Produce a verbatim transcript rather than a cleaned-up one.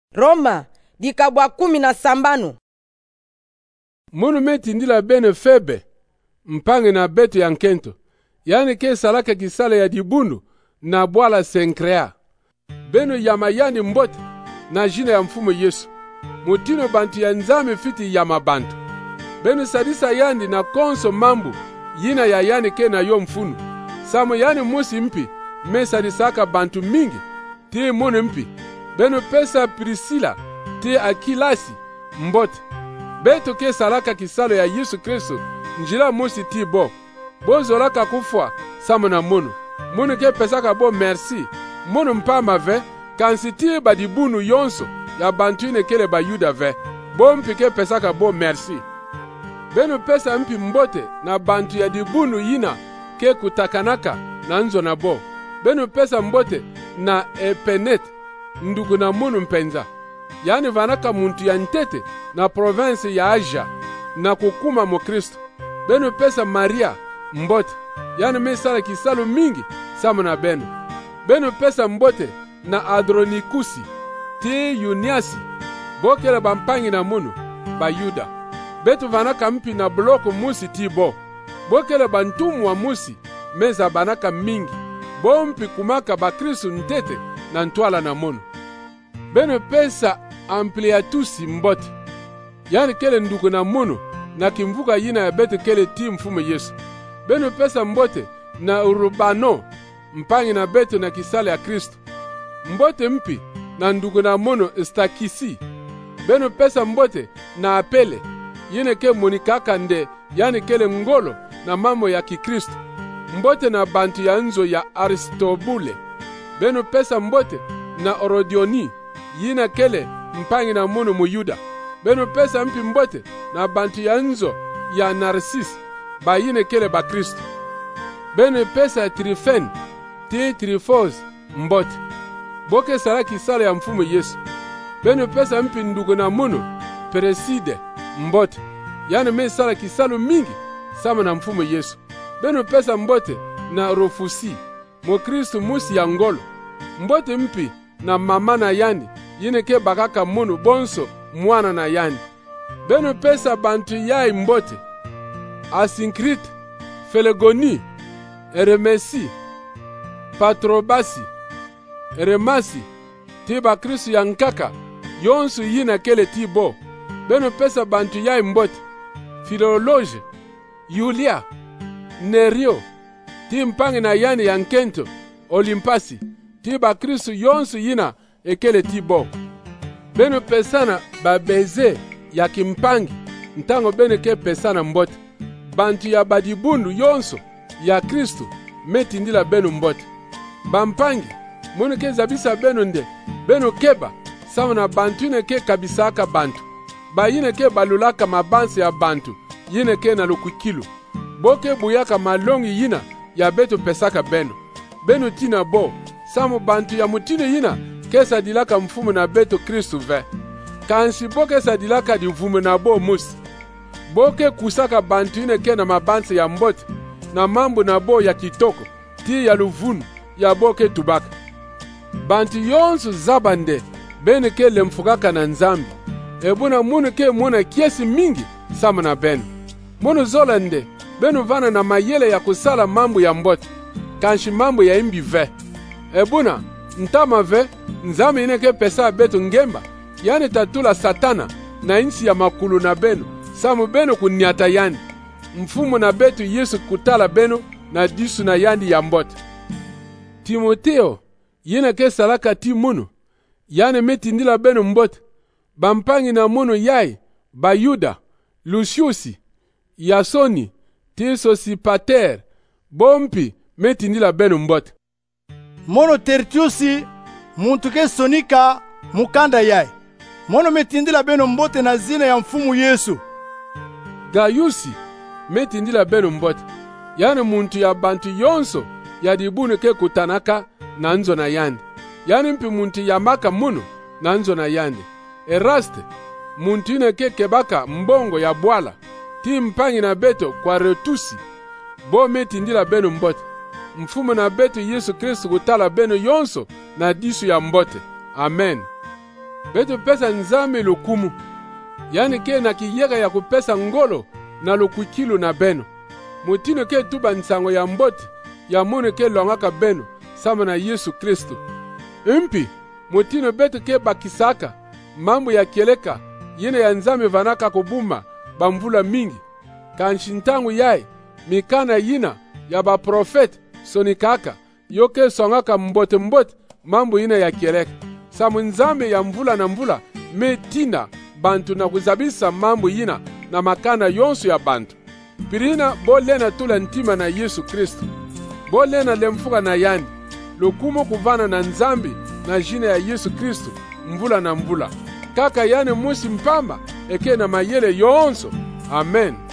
Roma dikabwa kumi na sambanu. Munu metindila bene febe mpange na beto ya nkento, yani ke salaka kisale ya dibundu na bwala senkrea beno yama yani mbote na jina ya mfumo Yesu mutino bantu ya nzame fiti yama bantu beno sadisa yandi na konso mambu yina ya yani ke na yo mfunu samo yani musi mpi me sadisaka bantu mingi ti munu mpi beno pesa Priscilla ti Akilasi mbote beto ke salaka kisalo ya Yesu Kristo njila musi ti bo bozolaka kufwa samo na munu munu ke pesaka bo merci munu mpa mave kansi ti badibunu yonso ya bantu ine kele ba yuda ve bo mpi ke pesaka bo merci benu pesa mpi mbote na bantu ya dibunu yina ke kutakanaka na nzo na bo benu pesa mbote na Epenet ndugu na munu mpenza yani vanaka muntu ya ntete na province ya Asia na kukuma mo Kristo benu pesa Maria mbote yani mesala kisalo mingi samo na benu benu pesa mbote na Adronikusi ti Yuniasi bokele bampangi na munu ba Yuda betu vanaka mpi na bloko musi ti bo bokele bantumu wa musi meza banaka mingi bo mpi kumaka ba Kristo ntete na ntwala na munu benu pesa Ampliatusi mbote yani kele ndugu na munu na kimvuka yina ya betu kele ti mfumo Yesu benu pesa mbote na Urubano mpangi na betu na kisale ya Kristo mbote mpi na ndugu na mono Stakisi benu pesa mbote na Apele yine ke monikaka nde yani kele ngolo na mambo ya kikristo mbote na bantu ya nzo ya Aristobule benu pesa mbote na Orodioni yina kele mpangi na mono muyuda benu pesa mpi mbote na bantu ya nzo ya Narcis ba yine kele ba Kristo benu pesa Trifen ti Trifos mbote boke sala kisala ya mfumo Yesu benu pesa mpi ndugu na munu Pereside mbote yani me sala kisalo mingi sama na mfumo Yesu benu pesa mbote na Rofusi mo Kristo musi ya ngolo mbote mpi na mama na yani yine ke bakaka munu bonso mwana na yani benu pesa bantu yai mbote Asinkrit Felegoni Eremesi Patrobasi Eremasi tiba Kristo ya nkaka yonsu yina kele tibo benu pesa bantu yai mbote Filologe Yulia Nerio ti mpangi na yani ya nkento Olimpasi tiba Kristo yonsu yina ekele tibo benu pesana babeze ya kimpangi ntango bene ke pesana mbote bantu ya badibundu yonso ya Kristo metindila benu mbote bampangi munu ke zabisa benu nde benu keba sama na bantu yine ke kabisaka bantu ba yine ke balulaka mabansi ya bantu yine ke na lukukilu boke buyaka malongi yina ya betu pesaka benu benu tina bo samu bantu ya mutine yina ke sadilaka mfumu na betu Kristo ve kansi boke sadilaka di mfumu na bo musi boke kusaka bantu yine ke na mabansi ya mbote na mambo na bo ya kitoko ti ya luvunu ya boke tubaka bantu yonsu zabande bene ke lemfugaka na nzambi ebuna munu ke muna kiesi mingi sama na benu munu zolande benu vana na mayele ya kusala mambo ya mbote kanshi mambo ya imbi ve ebuna ntama ve nzambi ine ke pesa betu ngemba yani tatula satana na insi ya makulu na benu samu benu kunyata yani mfumu na betu Yesu kutala benu na disu na yandi ya mbote Timoteo yina ke salaka ti munu yani metindila benu mbote bampangi na munu yai Bayuda Luciusi Yasoni ti Sosipater bompi metindila benu mbote mono Tertiusi muntu ke sonika mukanda yai mono metindila benu mbote na zina ya mfumu Yesu Gayusi metindila benu mbote yani muntu ya bantu yonso ya dibunu ke kutanaka na nzo na yandi yani mpi muntu ya maka munu na nzo na yandi Eraste muntu ine ke kebaka mbongo ya bwala ti mpangi na beto kwa retusi bo metindila benu mbote mfumu na beto Yesu Kristo kutala benu yonso na disu ya mbote amen. betu pesa nzambe lokumu, yani ke na kiyega ya kupesa ngolo na lokukilu na beno. Mutino ke tuba nsango ya mboti ya mone ke longaka beno sama na Yesu Kristo. Impi, mutino betu ke bakisaka mambo ya keleka yene ya nzambe vanaka kubuma bamvula mingi. Kanshintangu yai mikana yina ya ba profet sonikaka yoke songaka mbote mbote mambo yina ya keleka. Samu nzambe ya mvula na mvula metina bantu na kuzabisa mambo yina na makana yonso ya bantu. Pirina bolena tula ntima na Yesu Kristo. Bolena lemfuka na yani. Lokumo kuvana na nzambi na jina ya Yesu Kristo mvula na mvula. Kaka yani musi mpamba eke na mayele yonso. Amen.